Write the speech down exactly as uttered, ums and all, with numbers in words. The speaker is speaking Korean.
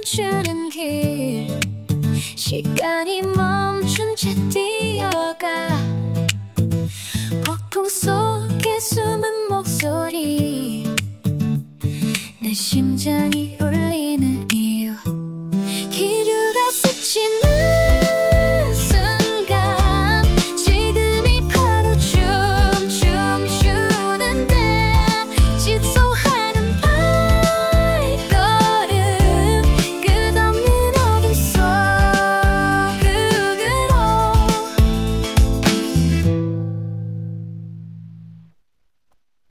멈추는 길 시간이 멈춘 채 뛰어가 폭풍 속